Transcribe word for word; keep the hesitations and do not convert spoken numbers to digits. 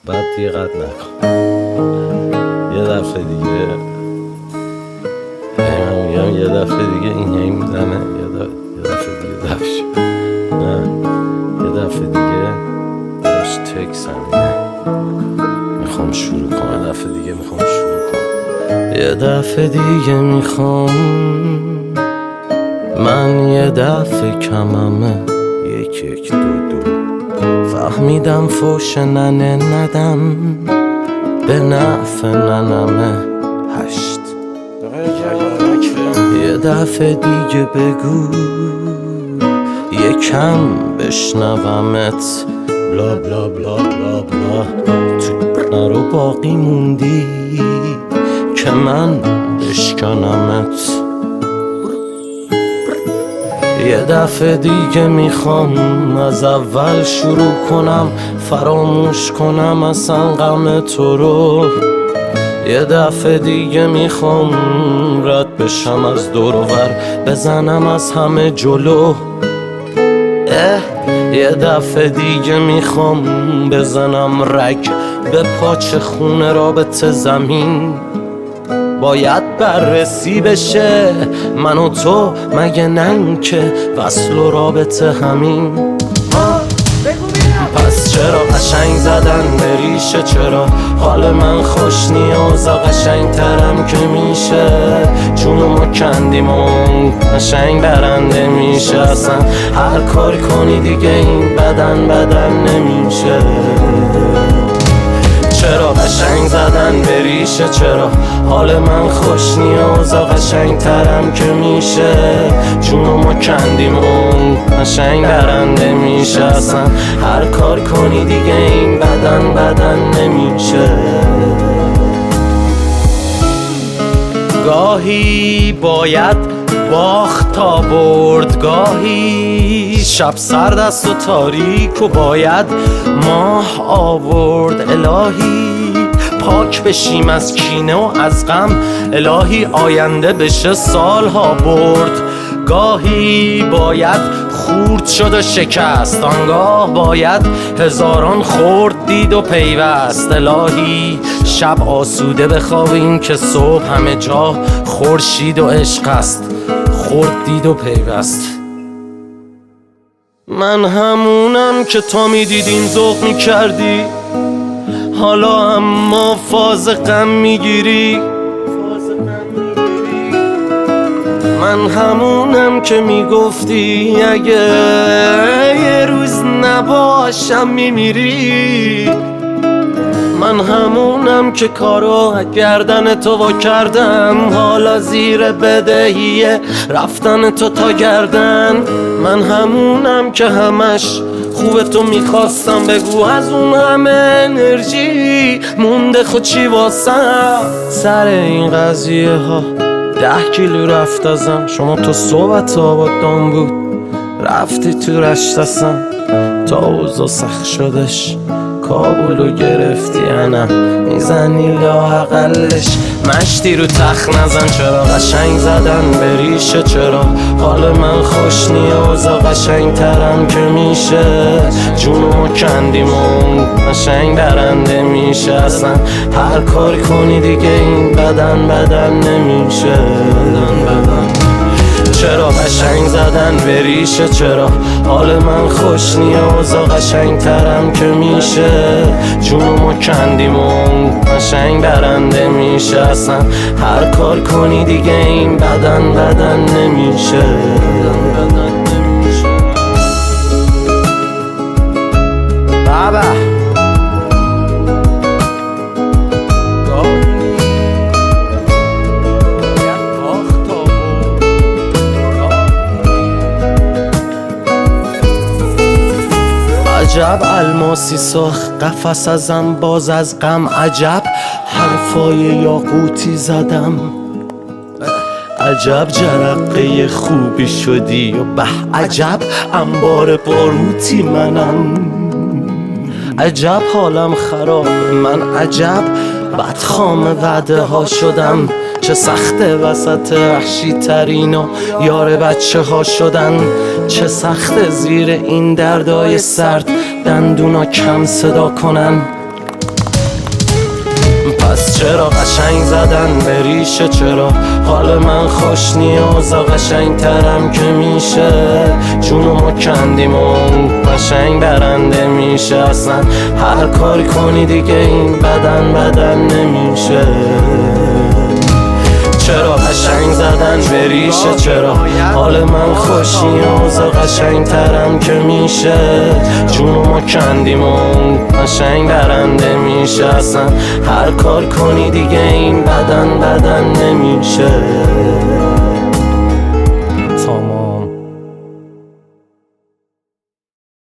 بعد دیگه قد نکن. یه دفعه دیگه من میگم یه دفعه دیگه این هی میزنه، یه دفعه دیگه دفعه شد، نه یه دفعه دیگه داشت تکس همینه میخوام شروع کنم، یه دفعه دیگه میخوام شروع کنم، یه دفعه دیگه میخوام من یه دفعه کممه یک یک دو دو فهمیدم فوش ننه ندم به نفع ننمه هشت. یه دفعه دیگه بگو یکم بشنومت بلا بلا بلا بلا بلا تو نرو باقی موندی که من بشکنمت. یه دفعه دیگه میخوام از اول شروع کنم، فراموش کنم اصلا غم تو رو. یه دفعه دیگه میخوام رد بشم از دور و ور، بزنم از همه جلو. اه یه دفعه دیگه میخوام بزنم رگ به پاچه خونه رابطه زمین. باید بررسی بشه من و تو، مگه نن که وصل و رابطه همین. پس چرا قشنگ زدن به ریشه، چرا حال من خوش نیازا قشنگ ترم که میشه، چونو ما کندیم و قشنگ برنده میشه. اصلا هر کار کنی دیگه این بدن بدن نمیشه. چرا قشنگ زدن به ریشه، چرا حال من خوش نیازا قشنگ ترم که میشه، چونو ما کندیم و قشنگ برنده میشه. اصلا هر کار کنی دیگه این بدن بدن نمیشه. گاهی باید باخت تا برد، گاهی شب سرد است و تاریک و باید ماه آورد. الهی پاک بشیم از کینه و از غم، الهی آینده بشه سالها برد. گاهی باید خورد شد و شکست، آنگاه باید هزاران خورد دید و پیوست. الهی شب آسوده بخوابیم که صبح همه جا خورشید و عشق است، خورد دید و پیوست. من همونم که تا میدیدین ذوق میکردی، حالا اما فاز غم میگیری. من همونم که میگفتی اگه یه روز نباشم میمیری. من همونم که کارو گردن تو وا کردم، حالا زیر بدهی رفتن تو تا گردن. من همونم که همش خوب تو میخواستم، بگو از اون همه انرژی مونده خود چی واسم. سر این قضیه ها ده کیلو رفت ازم، شما تو صحبت آبادان بود رفتی تو رشتسم، تا اوضا سخت شدش کابلو گرفتی انا میزنی لااقلش مشتی رو تخت نزن. چرا قشنگ زدن به ریشه، چرا حال من خوش نیازا قشنگ ترم که میشه، جونو کندیم و قشنگ برنده میشه. اصلا هر کار کنی دیگه این بدن بدن نمیشه. بدن بدن چرا قشنگ زدن به ریشه، چرا حال من خوش نیازا قشنگ ترم که میشه، جونو ما کندیم و قشنگ برنده میشه. اصلا هر کار کنی دیگه این بدن بدن نمیشه. بدن بدن نمیشه. بابا عجب الماسی ساخت قفس ازم باز از غم، عجب حرفای یاقوتی زدم، عجب جرقه خوبی شدی و به عجب انبار باروتی منم، عجب حالم خراب من، عجب بدخام وعده ها شدم. چه سخته وسط وحشی ترین و یار بچه ها شدن، چه سخته زیر این دردای سرد دندونا کم صدا کنن. پس چرا قشنگ زدن به ریشه؟ چرا حال من خوش نیازا قشنگ ترم که میشه؟ جونو ما کندیم و قشنگ برنده میشه. اصلا هر کاری کنی دیگه این بدن بدن نمیشه. چرا قشنگ زدن به ریشه؟ چرا حال من خوش نیازا قشنگ ترم که میشه؟ جونو ما کندیم و قشنگ برنده میشه. اصلا هر کار کنی دیگه این بدن بدن نمیشه.